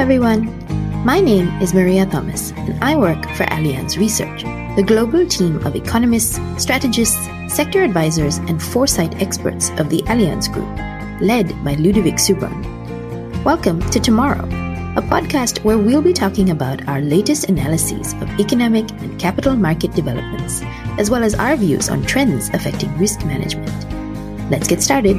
everyone. My name is Maria Thomas, and I work for Allianz Research, the global team of economists, strategists, sector advisors, and foresight experts of the Allianz Group, led by Ludovic Subran. Welcome to Tomorrow, a podcast where we'll be talking about our latest analyses of economic and capital market developments, as well as our views on trends affecting risk management. Let's get started.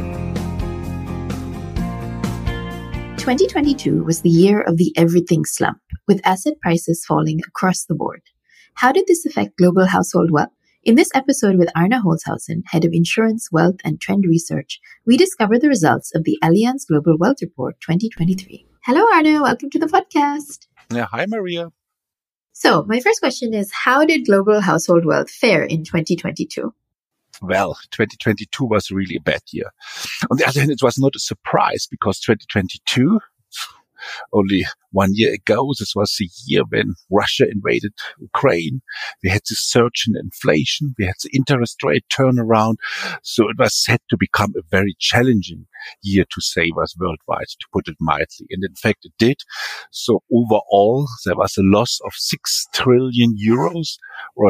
2022 was the year of the everything slump, with asset prices falling across the board. How did this affect global household wealth? In this episode with Arne Holzhausen, Head of Insurance, Wealth and Trend Research, we discover the results of the Allianz Global Wealth Report 2023. Hello, Arne. Welcome to the podcast. Yeah, hi, Maria. So, my first question is, how did global household wealth fare in 2022? Well, 2022 was really a bad year. On the other hand, it was not a surprise because 2022, only 1 year ago, this was the year when Russia invaded Ukraine. We had the surge in inflation. We had the interest rate turnaround. So it was set to become a very challenging year to save us worldwide, to put it mildly. And in fact, it did. So overall, there was a loss of 6 trillion euros or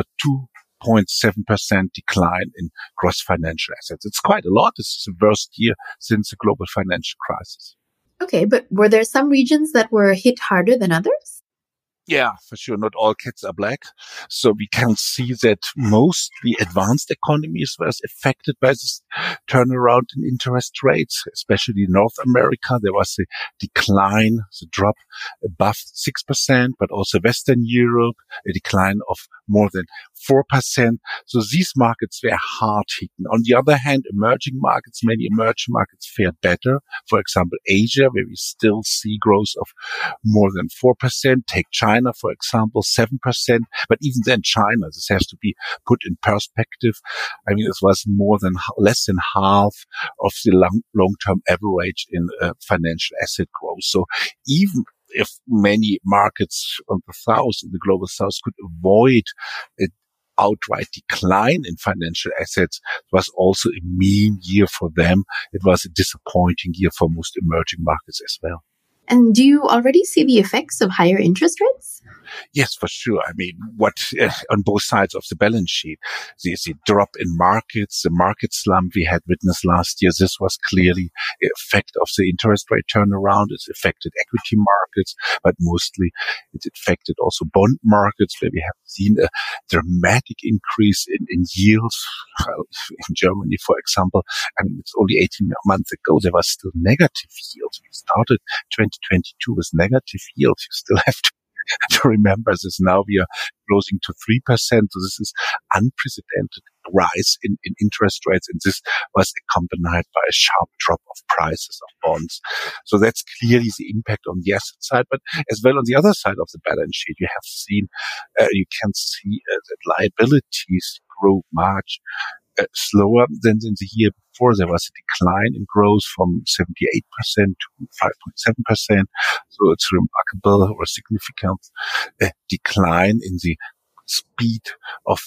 2.7% decline in gross financial assets. It's quite a lot. This is the worst year since the global financial crisis. Okay, but were there some regions that were hit harder than others? Yeah, for sure. Not all cats are black. So we can see that mostly advanced economies were affected by this turnaround in interest rates, especially in North America. There was a decline, the drop above 6%, but also Western Europe, a decline of more than 4%. So these markets were hard hit. On the other hand, many emerging markets fared better. For example, Asia, where we still see growth of more than 4%. Take China, for example, 7%. But even then, China, this has to be put in perspective. I mean, it was less than half of the long-term average in financial asset growth. So even if many markets in the global south could avoid an outright decline in financial assets, it was also a mean year for them. It was a disappointing year for most emerging markets as well. And do you already see the effects of higher interest rates? Yes, for sure. I mean, on both sides of the balance sheet, the drop in markets, the market slump we had witnessed last year, this was clearly an effect of the interest rate turnaround. It affected equity markets, but mostly it affected also bond markets, where we have seen a dramatic increase in yields. In Germany, for example, I mean, it's only 18 months ago, there was still negative yields. We started 2022 with negative yields. You still have to remember this. Now we are closing to 3%. So this is unprecedented rise in interest rates. And this was accompanied by a sharp drop of prices of bonds. So that's clearly the impact on the asset side. But as well on the other side of the balance sheet, you can see that liabilities grow much slower than in the year before. There was a decline in growth from 78% to 5.7%. So it's remarkable or significant decline in the speed of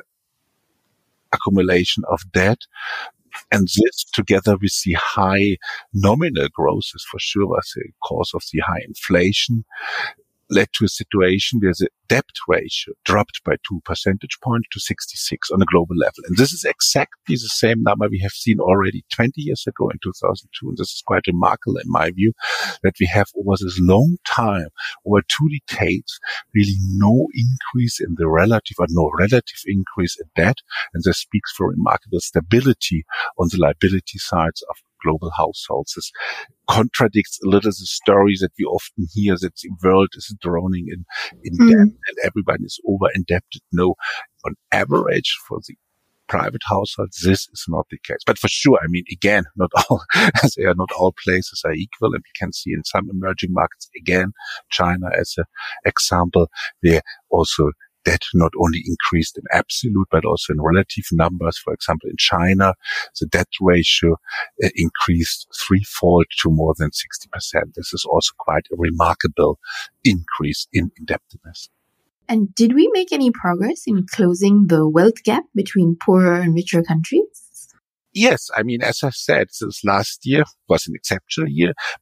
accumulation of debt. And this, together with the high nominal growth, is for sure was a cause of the high inflation, led to a situation where the debt ratio dropped by 2 percentage points to 66 on a global level. And this is exactly the same number we have seen already 20 years ago in 2002. And this is quite remarkable in my view, that we have over this long time, over 2 decades, really no increase in the relative increase in debt. And this speaks for remarkable stability on the liability sides of global households. This contradicts a little the story that we often hear that the world is drowning in debt and everybody is over indebted. No, on average for the private households, this is not the case. But for sure, I mean, again, not all places are equal. And we can see in some emerging markets, again, China as an example, where also debt not only increased in absolute, but also in relative numbers. For example, in China, the debt ratio increased threefold to more than 60%. This is also quite a remarkable increase in indebtedness. And did we make any progress in closing the wealth gap between poorer and richer countries? Yes. I mean, as I said, this last year was an exceptional year, but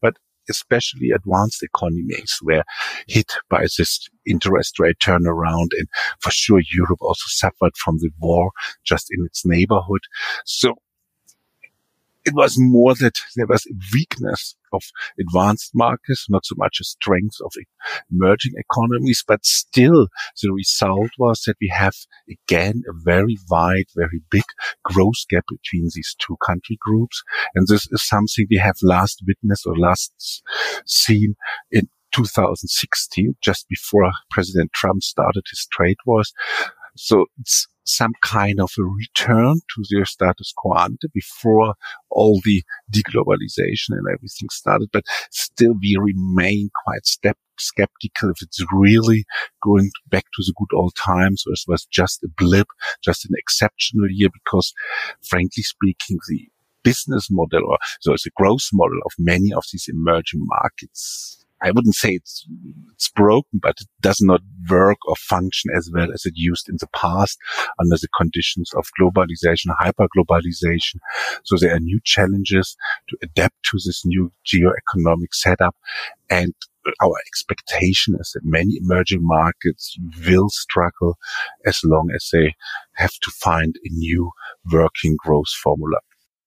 especially advanced economies were hit by this interest rate turnaround. And for sure, Europe also suffered from the war just in its neighborhood. So it was more that there was a weakness of advanced markets, not so much a strength of emerging economies, but still the result was that we have again a very wide, very big growth gap between these two country groups. And this is something we have last witnessed or last seen in 2016, just before President Trump started his trade wars. So it's some kind of a return to their status quo ante before all the deglobalization and everything started. But still, we remain quite skeptical if it's really going back to the good old times, or it was just a blip, just an exceptional year, because frankly speaking, the business model, or so it's a growth model of many of these emerging markets, I wouldn't say it's broken, but it does not work or function as well as it used in the past under the conditions of globalization, hyperglobalization. So there are new challenges to adapt to this new geo-economic setup. And our expectation is that many emerging markets will struggle as long as they have to find a new working growth formula.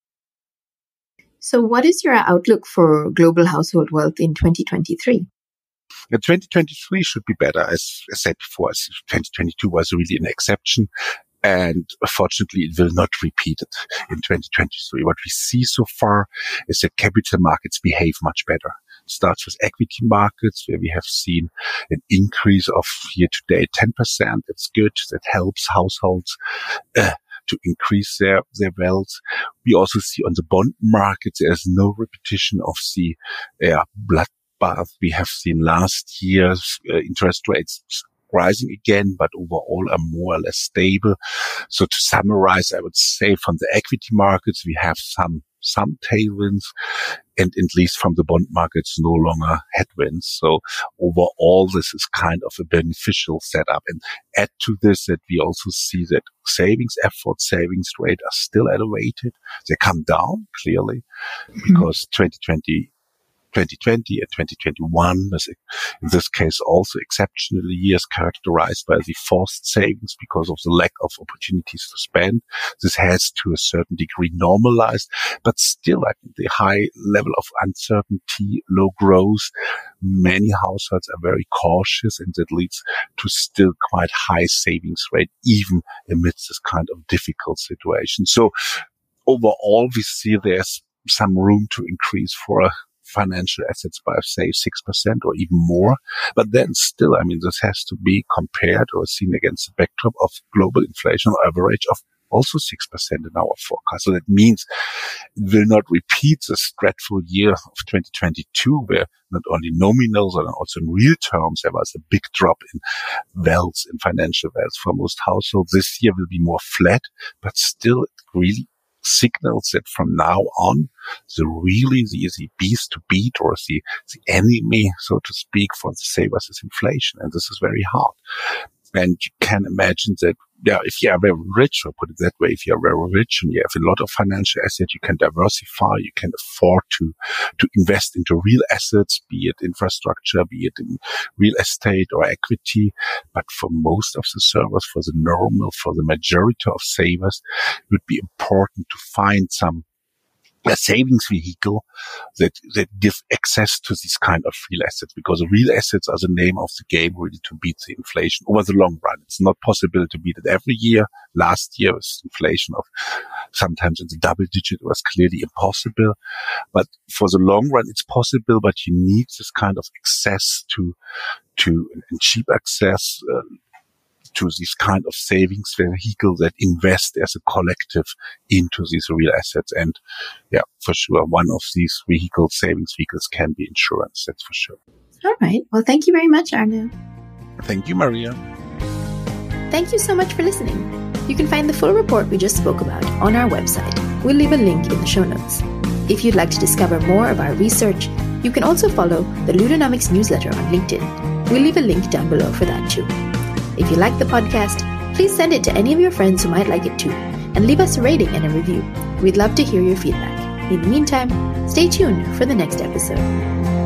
So what is your outlook for global household wealth in 2023? 2023 should be better. As I said before, 2022 was really an exception. And fortunately, it will not repeat it in 2023. What we see so far is that capital markets behave much better. It starts with equity markets, where we have seen an increase of year-to-date 10%. It's good. That helps households to increase their wealth. We also see on the bond market, there's no repetition of the bloodbath we have seen last year's interest rates rising again, but overall are more or less stable. So to summarize, I would say from the equity markets, we have some tailwinds, and at least from the bond markets, no longer headwinds. So overall, this is kind of a beneficial setup. And add to this that we also see that savings rate are still elevated. They come down clearly because 2020 and 2021 was, in this case, also exceptional years characterized by the forced savings because of the lack of opportunities to spend. This has to a certain degree normalized, but still, I think the high level of uncertainty, low growth, many households are very cautious, and that leads to still quite high savings rate, even amidst this kind of difficult situation. So overall, we see there's some room to increase for financial assets by, say, 6% or even more. But then still, I mean, this has to be compared or seen against the backdrop of global inflation average of also 6% in our forecast. So that means it will not repeat this dreadful year of 2022, where not only nominal, but also in real terms, there was a big drop in wealth, in financial wealth for most households. This year will be more flat, but still it really signals that from now on, the beast to beat, or the enemy, so to speak, for the savers is inflation. And this is very hard. And you can imagine that, if you are very rich, or put it that way, if you are very rich and you have a lot of financial assets, you can diversify, you can afford to invest into real assets, be it infrastructure, be it in real estate or equity. But for most of the servers, for the majority of savers, it would be important to find a savings vehicle that give access to this kind of real assets, because real assets are the name of the game really to beat the inflation over the long run. It's not possible to beat it every year. Last year was inflation of sometimes in the double digit. It was clearly impossible. But for the long run, it's possible, but you need this kind of access to and cheap access to this kind of savings vehicle that invest as a collective into these real assets. And for sure, one of these savings vehicles can be insurance. That's for sure. All right. Well, thank you very much, Arno. Thank you, Maria. Thank you so much for listening. You can find the full report we just spoke about on our website. We'll leave a link in the show notes. If you'd like to discover more of our research, you can also follow the Ludonomics newsletter on LinkedIn. We'll leave a link down below for that too. If you like the podcast, please send it to any of your friends who might like it too, and leave us a rating and a review. We'd love to hear your feedback. In the meantime, stay tuned for the next episode.